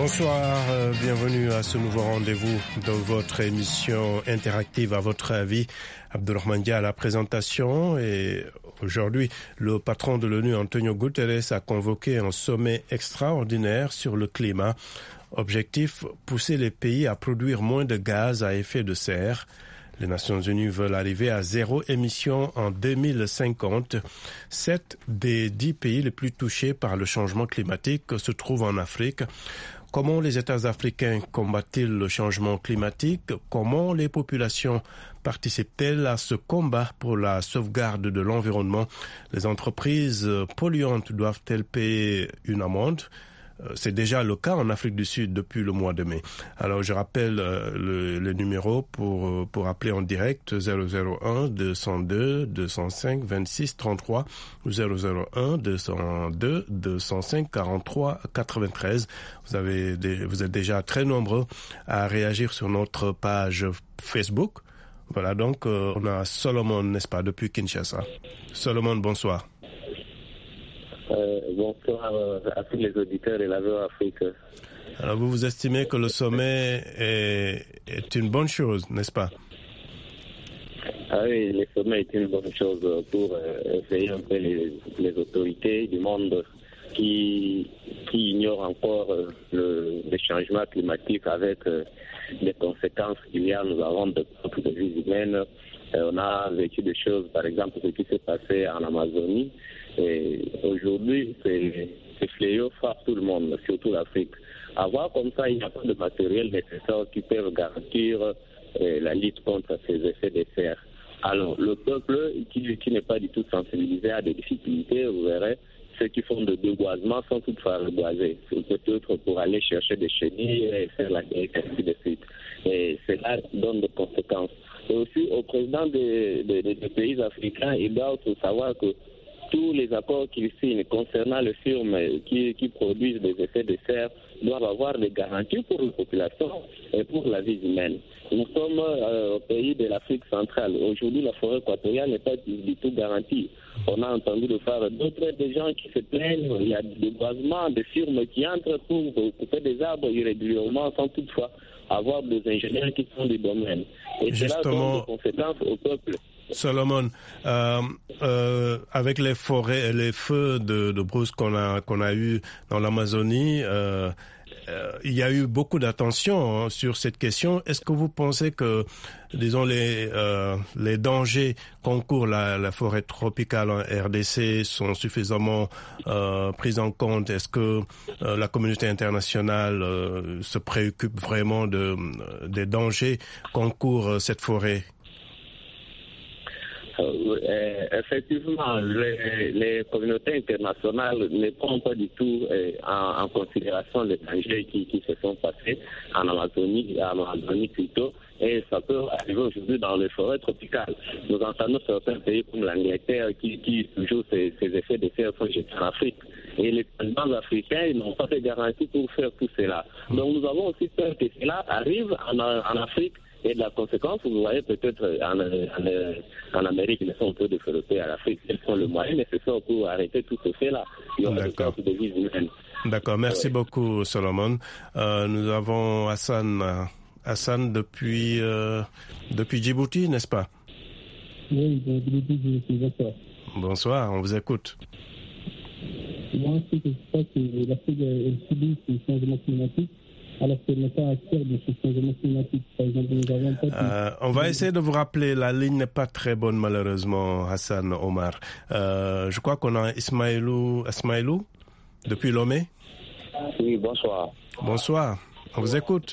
Bonsoir, bienvenue à ce nouveau rendez-vous dans votre émission interactive à votre avis. Abdelrahman Dia à la présentation et aujourd'hui, le patron de l'ONU, Antonio Guterres, a convoqué un sommet extraordinaire sur le climat. Objectif, pousser les pays à produire moins de gaz à effet de serre. Les Nations Unies veulent arriver à zéro émission en 2050. 7 des 10 pays les plus touchés par le changement climatique se trouvent en Afrique. Comment les États africains combattent-ils le changement climatique? Comment les populations participent-elles à ce combat pour la sauvegarde de l'environnement? Les entreprises polluantes doivent-elles payer une amende? C'est déjà le cas en Afrique du Sud depuis le mois de mai. Alors je rappelle le numéro pour appeler en direct 001 202 205 26 33 001 202 205 43 93. Vous êtes déjà très nombreux à réagir sur notre page Facebook. Voilà, donc on a Solomon, n'est-ce pas, depuis Kinshasa. Solomon, bonsoir. Bonsoir à tous les auditeurs et la Voix Afrique. Alors vous estimez que le sommet est une bonne chose, n'est-ce pas? Ah oui, le sommet est une bonne chose pour essayer un peu les autorités du monde qui ignorent encore le changement climatique avec les conséquences qu'il y a. Nous avons de perte de vies humaines. On a vécu des choses, par exemple, ce qui s'est passé en Amazonie. Et aujourd'hui, ces fléaux frappent tout le monde, surtout l'Afrique. Avoir comme ça, il n'y a pas de matériel nécessaire qui peut garantir la lutte contre ces effets de serre. Alors, le peuple qui n'est pas du tout sensibilisé à des difficultés, vous verrez, ceux qui font de déboisement sans toutefois reboiser. C'est peut-être pour aller chercher des chenilles et faire la guerre, ainsi de suite. Et cela donne des conséquences. Et aussi, au président des pays africains, il doit savoir que tous les accords qu'ils signent concernant les firmes qui produisent des effets de serre doivent avoir des garanties pour la population et pour la vie humaine. Nous sommes au pays de l'Afrique centrale. Aujourd'hui, la forêt équatoriale n'est pas du tout garantie. On a entendu de faire d'autres des gens qui se plaignent. Il y a des boisements, des firmes qui entrent pour couper des arbres irrégulièrement sans toutefois avoir des ingénieurs qui sont du domaine. Et cela donne des conséquences au peuple. Solomon, avec les forêts et les feux de brousse qu'on a eu dans l'Amazonie, il y a eu beaucoup d'attention sur cette question. Est-ce que vous pensez que, disons, les dangers qu'encourt la forêt tropicale en RDC sont suffisamment pris en compte? Est-ce que la communauté internationale se préoccupe vraiment des dangers qu'encourt cette forêt? Effectivement, les communautés internationales ne prennent pas du tout en considération les dangers qui se sont passés en Amazonie plutôt, et ça peut arriver aujourd'hui dans les forêts tropicales. Nous entendons certains pays comme l'Angleterre qui toujours ces effets de serre sont jetés en Afrique. Et les présidents africains n'ont pas de garantie pour faire tout cela. Donc nous avons aussi peur que cela arrive en Afrique. Et la conséquence, vous voyez peut-être en Amérique, ils sont un peu développés, à l'Afrique, ils font le moyen nécessaire pour arrêter tout ce fait-là. Il y aura des pertes de vies humaines. D'accord, merci beaucoup Solomon. Nous avons Hassan depuis Djibouti, n'est-ce pas? Oui, Djibouti, bonsoir. Bonsoir, on vous écoute. Moi, ce que je crois que l'Afrique subit ce changement climatique. Alors que n'est pas acteur de ce changement climatique. Par exemple, nous avons pas on va essayer de vous rappeler, la ligne n'est pas très bonne malheureusement, Hassan Omar. Je crois qu'on a Ismaïlou depuis Lomé. Oui, bonsoir. Bonsoir, on vous écoute.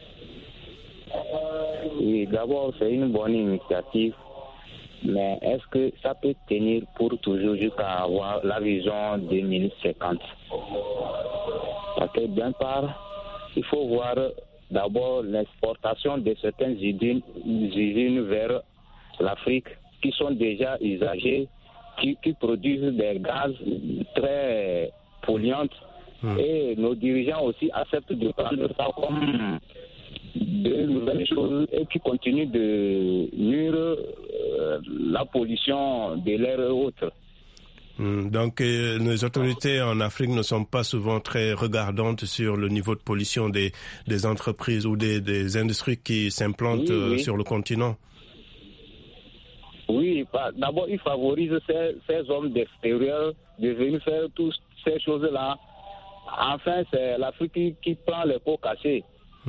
Oui, d'abord, c'est une bonne initiative, mais est-ce que ça peut tenir pour toujours jusqu'à avoir la vision 2050? Parce que d'une part, il faut voir d'abord l'exportation de certaines usines vers l'Afrique qui sont déjà usagées, qui produisent des gaz très polluants. Et nos dirigeants aussi acceptent de prendre ça comme de nouvelles choses et qui continuent de nuire la pollution de l'air et autres. Donc, les autorités en Afrique ne sont pas souvent très regardantes sur le niveau de pollution des entreprises ou des industries qui s'implantent sur le continent. Oui, d'abord, ils favorisent ces hommes d'extérieur de venir faire toutes ces choses-là. Enfin, c'est l'Afrique qui prend les pots cassés.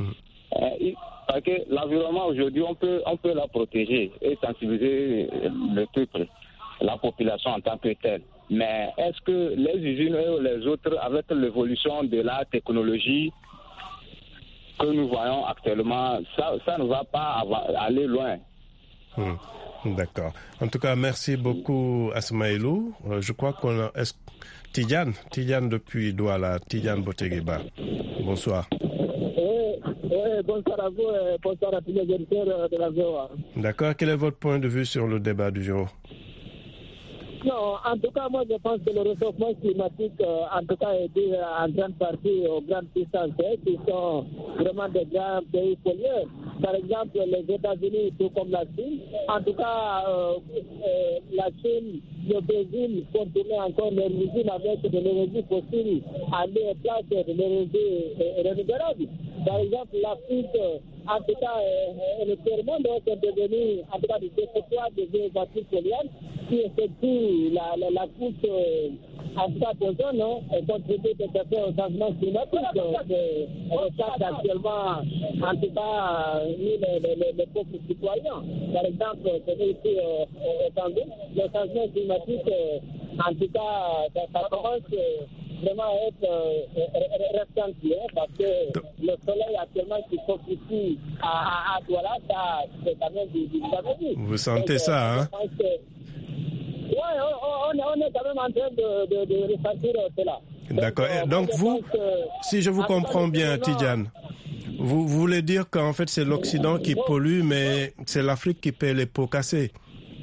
Parce que l'environnement, aujourd'hui, on peut la protéger et sensibiliser le peuple, la population en tant que telle. Mais est-ce que les usines et les autres, avec l'évolution de la technologie que nous voyons actuellement, ça ne va pas aller loin. D'accord. En tout cas, merci beaucoup Asmaïlou. Je crois qu'on a... Tidiane depuis Douala, Tidiane Botegueba. Bonsoir. Oui, bonsoir à vous et bonsoir à tous les auditeurs de la VOA. D'accord. Quel est votre point de vue sur le débat du jour? Non, en tout cas, moi, je pense que le réchauffement climatique, en tout cas, est dû en grande partie aux grandes puissances qui sont vraiment des grands pays pollueurs. Par exemple, les États-Unis, tout comme la Chine. En tout cas, la Chine, le Brésil continuent encore leur usine avec de l'énergie fossile à mettre en place de l'énergie renouvelable. Par exemple, l'Afrique, en tout cas, le tiers-monde est devenu, en tout cas, des dépotoirs des voitures polluantes qui effectuent la course, en tout cas, de zone, et contribuent au changement climatique. On recherche actuellement, en tout cas, les pauvres citoyens. Par exemple, c'est ici au Tandou, le changement climatique, en tout cas, ça commence vraiment à être ressenti, parce que le soleil actuellement qui s'occupie à Douala, ça, c'est quand même du jamais. Vous sentez ça, hein? Oui, on est quand même en train de ressentir cela. D'accord. Donc vous, si je vous comprends bien, Tidiane, vous voulez dire qu'en fait c'est l'Occident qui pollue, mais c'est l'Afrique qui paie les pots cassés?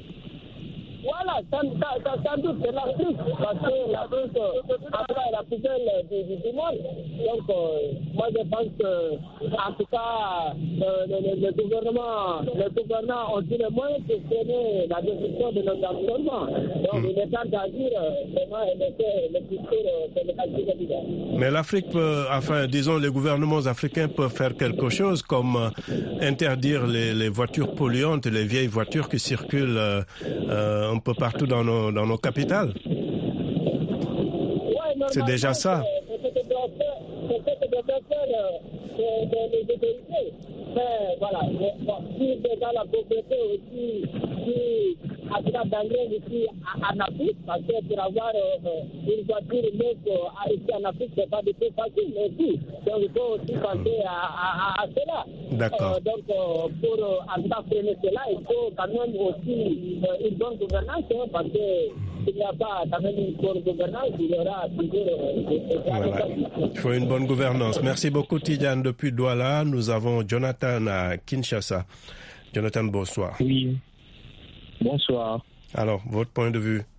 Voilà, sans doute c'est l'Afrique, parce que l'Afrique est la poubelle du monde. Donc, moi je pense que, en tout cas, les gouvernants ont eu le moyen de freiner la destruction de notre environnement. Donc, il est temps d'agir vraiment et laisser le futur de l'état. Mais l'Afrique peut, enfin, disons, les gouvernements africains peuvent faire quelque chose comme interdire les voitures polluantes, les vieilles voitures qui circulent un peu partout dans nos capitales. Ouais, c'est déjà ça. C'est ce que doivent faire les autorités. Mais voilà, si déjà la pauvreté aussi, qui a des d'engrais ici en Afrique, parce que pour avoir une voiture neuve ici en Afrique, c'est pas du tout facile aussi. Donc il faut aussi penser à cela. D'accord. Donc pour en tout cas freiner cela, il faut quand même aussi une bonne gouvernance, parce que s'il n'y a pas quand même une bonne gouvernance, il y aura toujours... Voilà. Il faut une bonne gouvernance. Merci beaucoup Tidiane depuis Douala. Nous avons Jonathan à Kinshasa. Jonathan, bonsoir. Oui, bonsoir. Alors, votre point de vue?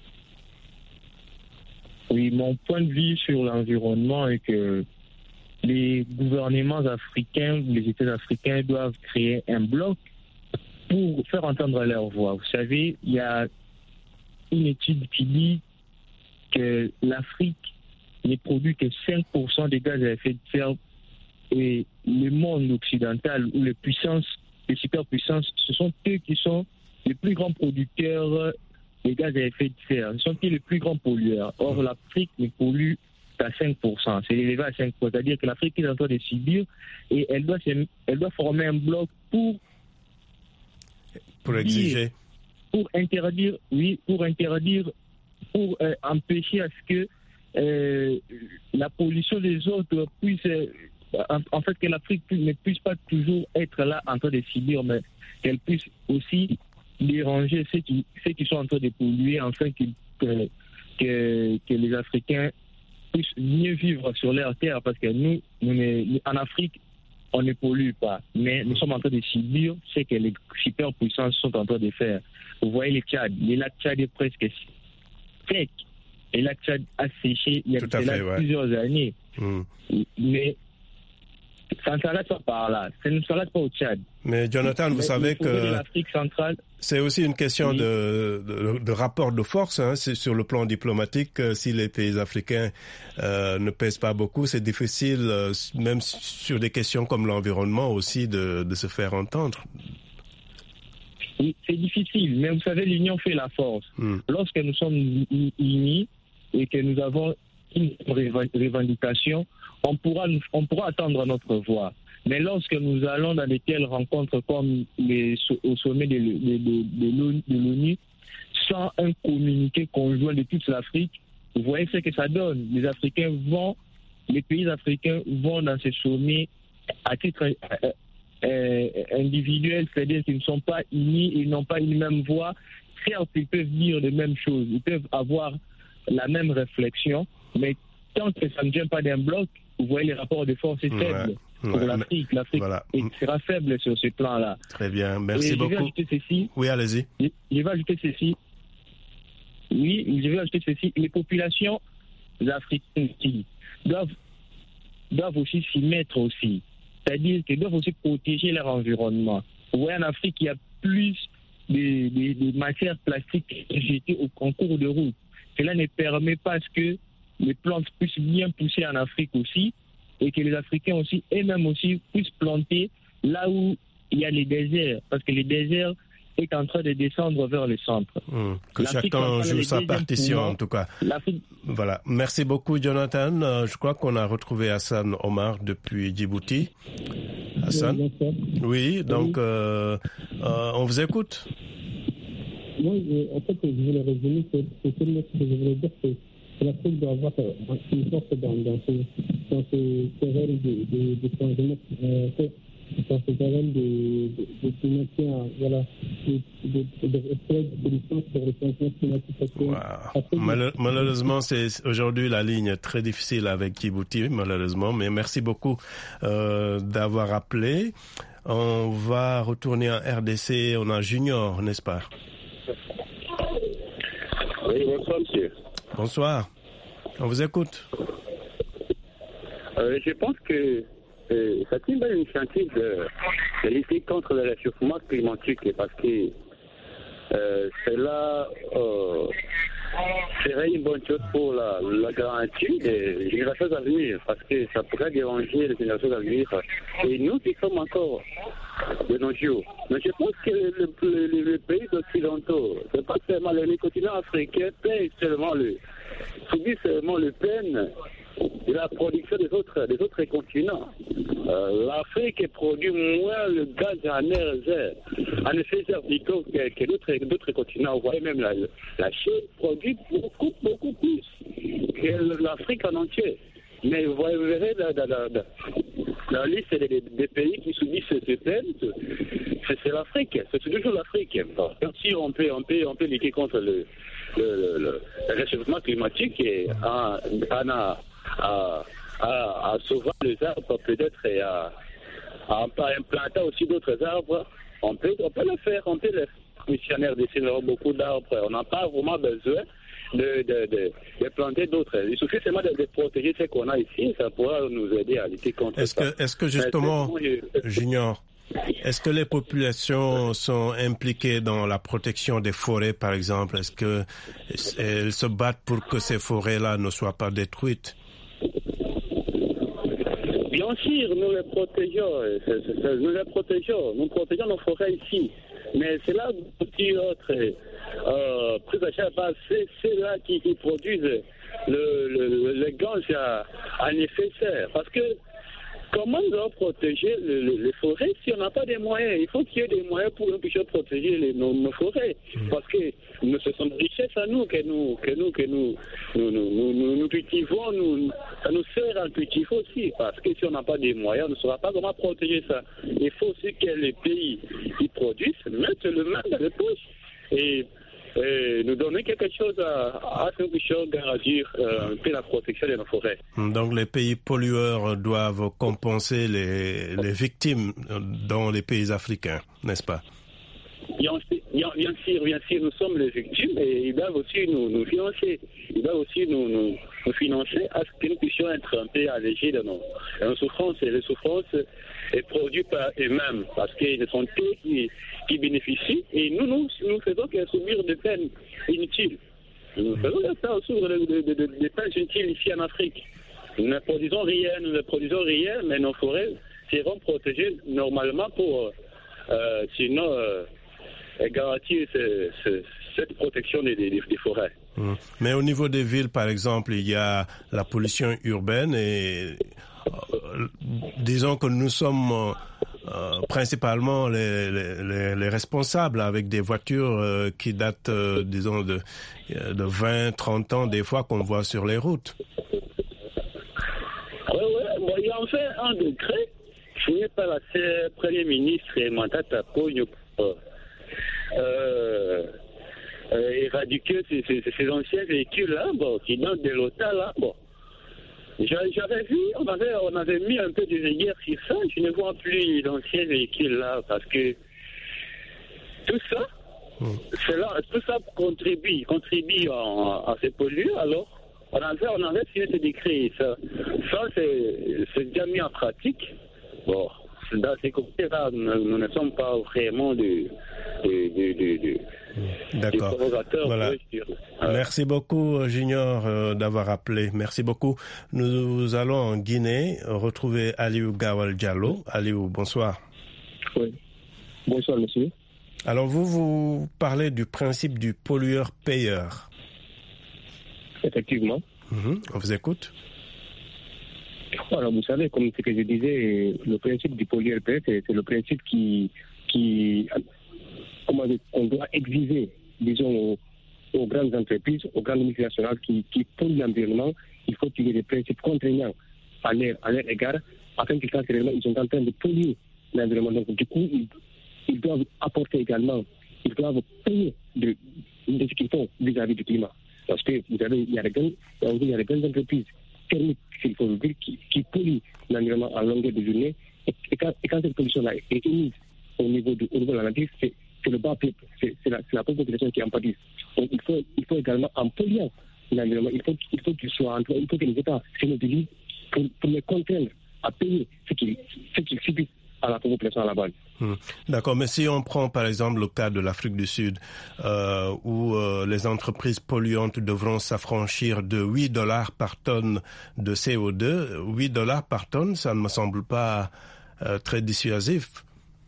Oui, mon point de vue sur l'environnement est que les gouvernements africains, les États africains doivent créer un bloc pour faire entendre leur voix. Vous savez, il y a une étude qui dit que l'Afrique ne produit que 5% des gaz à effet de serre et le monde occidental ou les puissances, les superpuissances, ce sont eux qui sont les plus grands producteurs des gaz à effet de serre. Ce sont eux les plus grands pollueurs. Or, l'Afrique ne pollue qu'à 5%. C'est élevé à 5%. C'est-à-dire que l'Afrique est en train de subir et elle doit former un bloc pour exiger. Pour empêcher à ce que la pollution des autres puisse, en fait, que l'Afrique ne puisse pas toujours être là en train de subir, mais qu'elle puisse aussi déranger ceux qui sont en train de polluer, afin que les Africains puissent mieux vivre sur leur terre, parce que nous en Afrique, on ne pollue pas, mais nous sommes en train de subir ce que les superpuissances sont en train de faire. Vous voyez le Tchad, le lac Tchad est presque sec. Le lac Tchad a séché il y a plusieurs années. Mais ça ne s'arrête pas par là. Ça ne s'arrête pas au Tchad. Mais Jonathan, vous savez que l'Afrique centrale, c'est aussi une question de rapport de force. Hein. C'est sur le plan diplomatique, si les pays africains ne pèsent pas beaucoup, c'est difficile, même sur des questions comme l'environnement aussi, de se faire entendre. Oui, c'est difficile, mais vous savez, l'union fait la force. Lorsque nous sommes unis et que nous avons une revendication, on pourra attendre notre voix. Mais lorsque nous allons dans de telles rencontres comme au sommet de l'ONU, sans un communiqué conjoint de toute l'Afrique, vous voyez ce que ça donne. Les pays africains vont dans ces sommets à titre individuel, c'est-à-dire qu'ils ne sont pas unis, ils n'ont pas une même voix. Certes, ils peuvent dire les mêmes choses, ils peuvent avoir la même réflexion, mais tant que ça ne vient pas d'un bloc, vous voyez, les rapports de force est faible pour l'Afrique. L'Afrique sera faible sur ce plan-là. Très bien, merci beaucoup. Je vais ajouter ceci. Oui, allez-y. Je vais ajouter ceci. Oui, je vais ajouter ceci. Les populations africaines doivent aussi s'y mettre aussi. C'est-à-dire qu'ils doivent aussi protéger leur environnement. Vous voyez, en Afrique, il y a plus de matières plastiques jetées en cours de route. Cela ne permet pas à ce que les plantes puissent bien pousser en Afrique aussi, et que les Africains aussi, eux-mêmes aussi, puissent planter là où il y a les déserts. Parce que les déserts est en train de descendre vers le centre. Que chacun joue sa partition, en tout cas. Voilà. Merci beaucoup, Jonathan. Je crois qu'on a retrouvé Hassan Omar depuis Djibouti. Hassan? Oui, donc on vous écoute. Moi, en fait, je voulais résumer, c'est ce que je voulais dire, c'est que l'Afrique doit avoir une force dans ce terrain de changement, dans ce terrain de maintien, voilà, de solutions sur le changement climatique. Malheureusement, c'est aujourd'hui la ligne très difficile avec Djibouti, malheureusement, mais merci beaucoup d'avoir appelé. On va retourner en RDC, on a Junior, n'est-ce pas? Oui, bonsoir, monsieur. Bonsoir. On vous écoute. Je pense que c'est une belle initiative de lutter contre le réchauffement climatique parce que cela serait une bonne chose pour la garantie des générations à venir parce que ça pourrait déranger les générations à venir et nous qui sommes encore de nos jours. Mais je pense que les pays occidentaux, c'est pas seulement le continent africain, subissent seulement le peine de la production des autres continents. L'Afrique produit moins le gaz en effet zéro que d'autres continents. Vous voyez même la Chine produit beaucoup plus que l'Afrique en entier. Mais vous verrez la liste des pays qui subissent cette peine, c'est l'Afrique, c'est toujours l'Afrique. Si on peut lutter contre le réchauffement climatique et à sauver les arbres peut-être et à implanter aussi d'autres arbres, on peut le faire, les missionnaires dessinent beaucoup d'arbres, on n'a pas vraiment besoin de planter d'autres. Il suffit seulement de protéger ce qu'on a ici, ça pourra nous aider à lutter contre ça. Est-ce que justement, Junior, est-ce que les populations sont impliquées dans la protection des forêts, par exemple? Est-ce qu'elles se battent pour que ces forêts-là ne soient pas détruites? Bien sûr, nous les protégeons. Nous protégeons nos forêts ici. Mais c'est là aussi autre prise à charge, c'est là qui produisent le gaz à effet de serre. Parce que comment nous allons protéger les forêts si on n'a pas des moyens? Il faut qu'il y ait des moyens pour que nous puissions protéger nos forêts. Parce que ce sont des richesses à nous que nous cultivons. Ça nous sert à cultiver aussi. Parce que si on n'a pas des moyens, on ne saura pas comment protéger ça. Il faut aussi que les pays qui produisent mettent le main dans les poches et nous donner quelque chose à ce que nous puissions garantir la protection de nos forêts. Donc les pays pollueurs doivent compenser les victimes dans les pays africains, n'est-ce pas? bien sûr, nous sommes les victimes et ils doivent aussi nous financer. Ils doivent aussi nous financer à ce que nous puissions être un peu allégés de nos souffrances. Et les souffrances sont produites par eux-mêmes parce qu'ils ne sont que qui bénéficient et nous faisons que subir des peines inutiles. Nous faisons ça subir des peines inutiles ici en Afrique. Nous ne produisons rien, mais nos forêts seront protégées normalement pour sinon garantir cette protection des forêts. Mais au niveau des villes, par exemple, il y a la pollution urbaine et disons que nous sommes principalement les responsables avec des voitures qui datent, disons, de 20, 30 ans des fois qu'on voit sur les routes. Oui, il y a en fait un décret signé par la Premier ministre Matata Ponyo pour éradiquer ces anciens véhicules-là, qui datent de l'OTA-là. J'avais vu, on avait mis un peu de rigueur sur ça. Je ne vois plus d'anciens véhicules-là parce que tout ça contribue à ces polluants. Alors, on avait signé ce décret. Ça c'est déjà mis en pratique. Bon, dans ces côtés-là, nous ne sommes pas vraiment D'accord. Voilà. Merci beaucoup, Junior, d'avoir appelé. Merci beaucoup. Nous allons en Guinée retrouver Aliou Gawal Diallo. Aliou, bonsoir. Oui. Bonsoir, monsieur. Alors, vous parlez du principe du pollueur-payeur. Effectivement. On vous écoute. Alors, vous savez, comme ce que je disais, le principe du pollueur-payeur, c'est le principe qu'on doit exiger, disons, aux grandes entreprises, aux grandes multinationales qui polluent l'environnement. Il faut qu'il y ait des principes contraignants à leur égard, afin qu'ils sachent que réellement ils sont en train de polluer l'environnement. Donc, du coup, ils doivent apporter également, ils doivent payer de ce qu'ils font vis-à-vis du climat. Parce que, vous savez, il y a des grandes entreprises thermiques, s'il faut le dire, qui polluent l'environnement en longueur de journée. Et quand cette pollution-là est émise au niveau de la nature, c'est le bas peuple, c'est la population qui en pâtit. Donc il faut également, en polluant l'environnement, il faut qu'il soit il faut que les États se mobilisent pour les contraindre à payer ce qu'ils subissent à la population à la base. D'accord, mais si on prend par exemple le cas de l'Afrique du Sud, où les entreprises polluantes devront s'affranchir de $8 par tonne de CO2, $8 par tonne, ça ne me semble pas très dissuasif.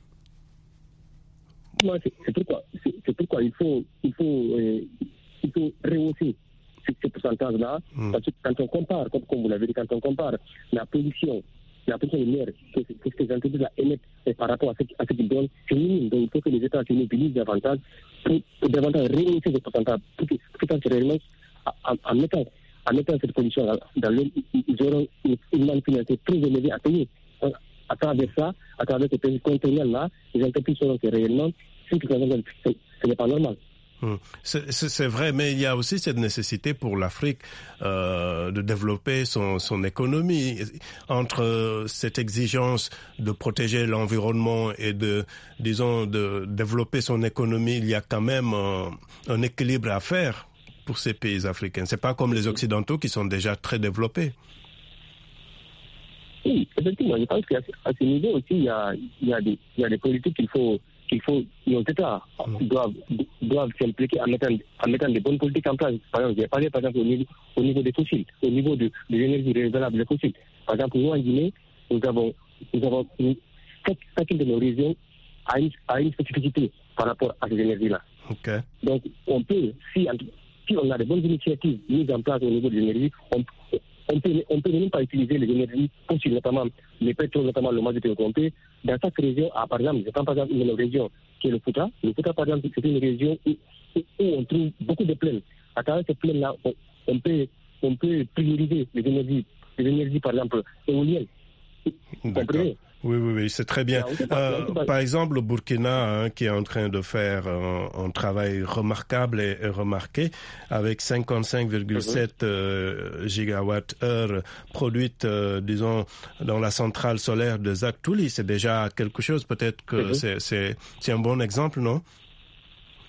Non, c'est pourquoi il faut rehausser ce pourcentage-là, parce que quand on compare, comme vous l'avez dit, quand on compare la pollution de l'air, que ces entreprises-là émettent par rapport à ce qu'ils donnent, c'est minime. Donc il faut que les États se mobilisent davantage pour davantage rehausser ce pourcentage, pour que réellement, en mettant cette pollution dans l'air, ils auront une manne financière très élevée à payer. À travers ça, à travers ces pays contraignants-là, les entreprises sauront que réellement, ce n'est pas normal. C'est vrai, mais il y a aussi cette nécessité pour l'Afrique de développer son économie. Entre cette exigence de protéger l'environnement et de développer son économie, il y a quand même un équilibre à faire pour ces pays africains. C'est pas comme les Occidentaux qui sont déjà très développés. Oui, effectivement, je pense qu'à ce niveau aussi, il y a des politiques qu'il faut nos États doivent s'impliquer en mettant des bonnes politiques en place. Par exemple, j'ai parlé par exemple au niveau des fossiles, au niveau de l'énergie renouvelable des fossiles. Par exemple, nous en Guinée, nous avons chacune de nos régions a une spécificité par rapport à ces énergies-là. Okay. Donc, on peut, si on a des bonnes initiatives mises en place au niveau de l'énergie, on peut même pas utiliser les énergies fossiles, notamment les pétroles, notamment le mazout. On peut, dans chaque région, par exemple, je prends par exemple une région qui est le Fouta. Le Fouta, par exemple, c'est une région où on trouve beaucoup de plaines. À travers ces plaines-là, on peut prioriser les énergies, par exemple, éoliennes. D'accord. Oui, c'est très bien. Par exemple, le Burkina, qui est en train de faire un travail remarquable et remarqué, avec 55,7 gigawattheures produites, disons, dans la centrale solaire de Zaktouli. C'est déjà quelque chose. Peut-être que c'est un bon exemple, non?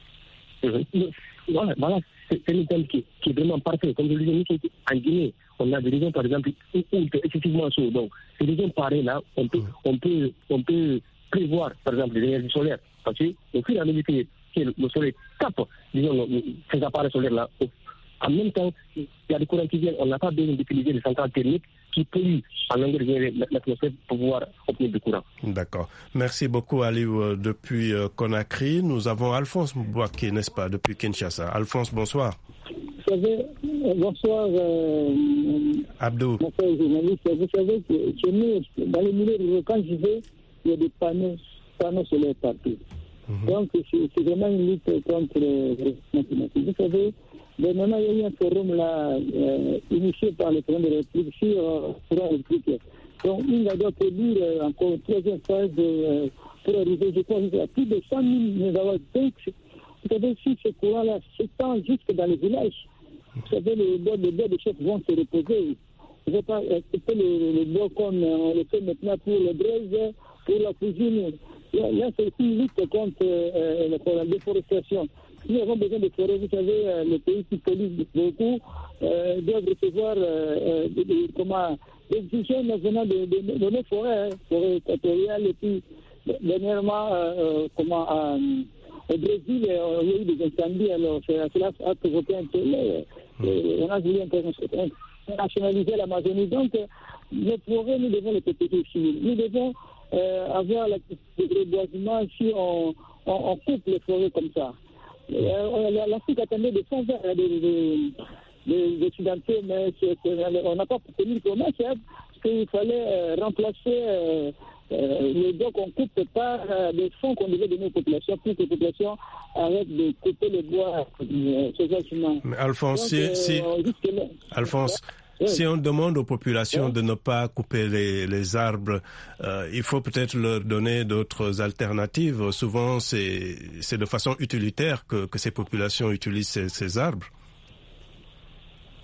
Voilà, c'est un exemple qui est vraiment parfait. Comme je le disais, en Guinée, on a des régions, par exemple, où il fait excessivement chaud. Donc, ces régions pareilles là, on peut prévoir, par exemple, les énergies solaires. Parce que au fur et à mesure que le soleil tape, disons, ces appareils solaires là, en même temps, il y a des courants qui viennent. On n'a pas besoin d'utiliser des centrales thermiques qui polluent en longueur de l'atmosphère pour pouvoir obtenir du courant. D'accord. Merci beaucoup, Aliou. Depuis Conakry, nous avons Alphonse Mbouaké, n'est-ce pas, depuis Kinshasa. Alphonse, bonsoir. Vous savez, bonsoir, Abdou. Bonsoir, journaliste. Vous savez que chez nous, dans les milieux ruraux, quand j'y vais, il y a des panneaux solaires partout. Donc, c'est vraiment une lutte contre le réchauffement climatique. Vous savez, maintenant, il y a eu un forum là, initié par le président de la République sur le courant électrique. Donc, il va devoir produire encore une troisième phase pour arriver, je crois, à plus de 100 000 MW. Donc, vous savez, si ce courant-là s'étend jusque dans les villages, vous savez, les bois de chef vont se reposer. Je ne vais pas accepter le bois comme on le fait maintenant pour le braise, pour la cuisine. Là, c'est une lutte contre la déforestation. Nous avons besoin de forêts. Vous savez, les pays qui polluent beaucoup doivent recevoir des hygiènes venant de nos forêts, forêts équatoriales. Et puis, dernièrement, au Brésil, il y a eu des incendies. Alors, cela a provoqué un tollé. On a voulu internationaliser l'Amazonie. Donc, nos forêts, nous devons les protéger aussi. Nous devons avoir le reboisement si on coupe les forêts comme ça. L'Afrique attendait des fonds verts des Occidentaux, mais on n'a pas tenu le promesse, parce qu'il fallait remplacer les bois qu'on coupe par des fonds qu'on devait donner aux populations, pour que les populations arrêtent de couper les bois sauvagement. Mais Alphonse, Alphonse, si on demande aux populations de ne pas couper les arbres, il faut peut-être leur donner d'autres alternatives. Souvent, c'est de façon utilitaire que ces populations utilisent ces arbres. Pardon ?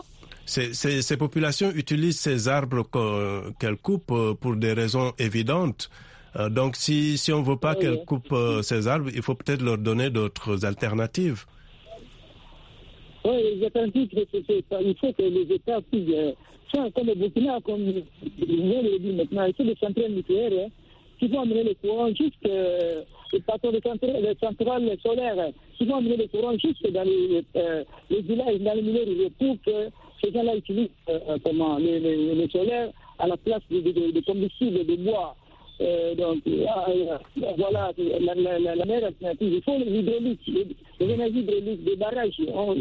Ces populations utilisent ces arbres qu'elles coupent pour des raisons évidentes. Donc, si on ne veut pas qu'elles coupent ces arbres, il faut peut-être leur donner d'autres alternatives. Oui, les alternatives, il faut que les États puissent, comme le Burkina, comme je le dis maintenant, il faut des centrales nucléaires qui vont amener le courant jusque les patrons des centrales solaires, qui vont amener le courant jusque dans les villages, dans les milieux ruraux, pour que ces gens-là utilisent les solaires à la place de combustibles, de bois. Donc, voilà, la meilleure alternative. Il faut les hydrauliques, les énergies hydrauliques, des barrages.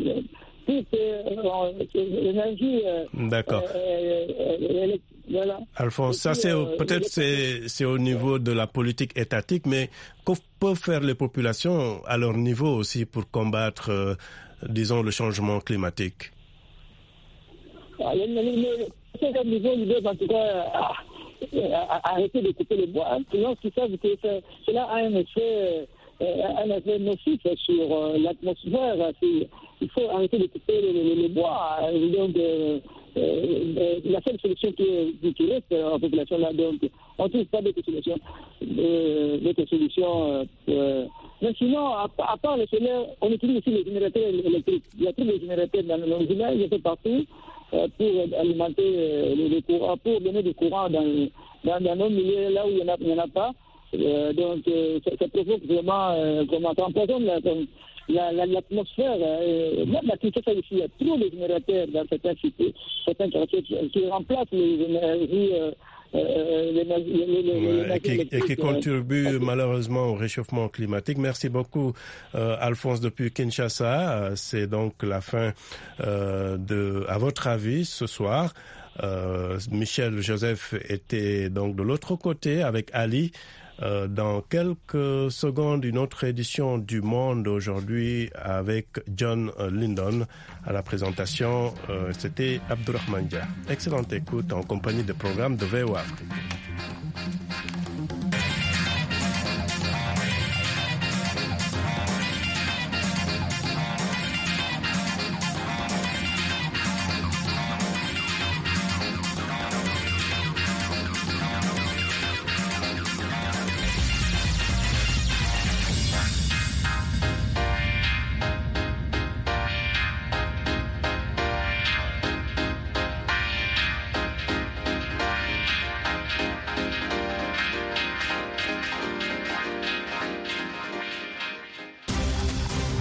L'énergie. D'accord. Voilà. Alphonse, ça c'est au niveau de la politique étatique, mais que peuvent faire les populations à leur niveau aussi pour combattre, disons, le changement climatique? Les niveau, ils doivent en tout cas arrêter de couper les bois. Sinon, ils savent que cela a un effet nocif sur l'atmosphère. Il faut arrêter de couper les bois. Donc, la seule solution qui reste à la population là, donc, on ne trouve pas d'autres solutions. Mais sinon, à part le solaire, on utilise aussi les générateurs électriques. Il y a tous les générateurs dans nos villages, il y a partout, pour alimenter le courant, pour donner du courant dans nos milieux, là où il n'y en a pas. Donc, ça provoque vraiment, ça empoisonne l'atmosphère. Même la Kinshasa ici, il y a trop de générateurs dans certains cités, certains quartiers qui remplacent les énergies. Et qui contribue malheureusement au réchauffement climatique. Merci beaucoup, Alphonse, depuis Kinshasa. C'est donc la fin à votre avis ce soir. Michel Joseph était donc de l'autre côté avec Ali. Dans quelques secondes, une autre édition du Monde aujourd'hui avec John Lyndon à la présentation. C'était Abdourahmane Dia. Excellente écoute en compagnie des programmes de VOA Afrique.